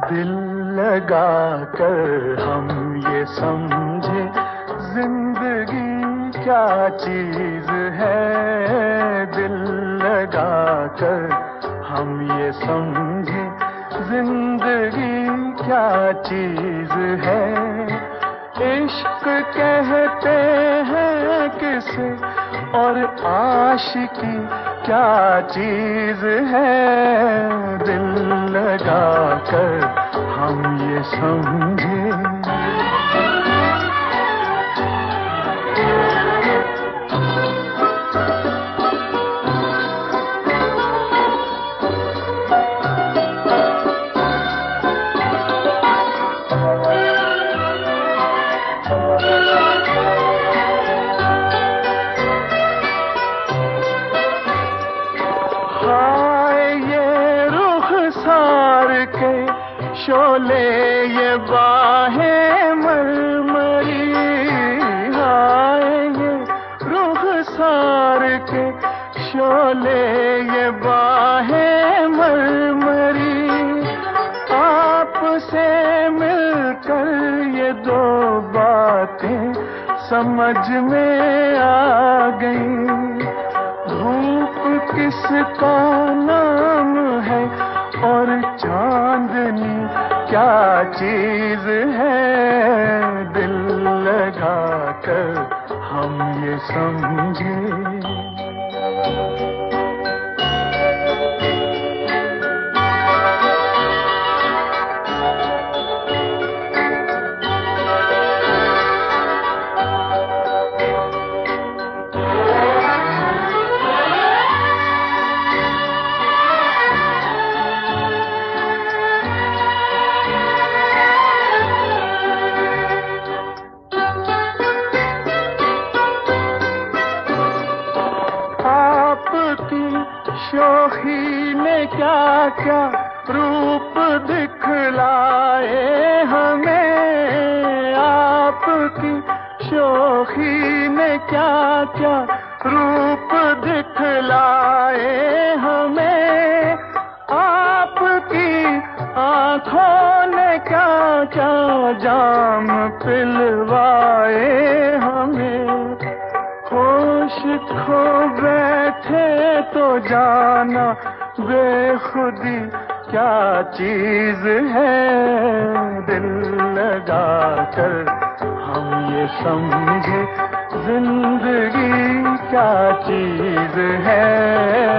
दिल लगा कर हम ये समझे जिंदगी क्या चीज है। दिल लगा कर हम ये समझे जिंदगी क्या चीज है। इश्क कहते हैं किसे और आशिकी क्या चीज है। दिल लगा कर हम ये समझे। शोले ये बाहें मरमरी, हाय ये रुखसार के शोले ये बाहें मरमरी। आपसे मिलकर ये दो बातें समझ में आ गई। धूप किसका नाम है और चांदनी क्या चीज है। दिल लगा कर हम ये समझे। शोखी ने क्या क्या रूप दिखलाए हमें। आपकी शोखी ने क्या क्या रूप दिखलाए हमें। आपकी आँखों ने क्या क्या जाम पिलवाए हमें। होश खो बैठे तो जाना बेखुदी क्या चीज है। दिल लगा कर हम ये समझे जिंदगी क्या चीज है।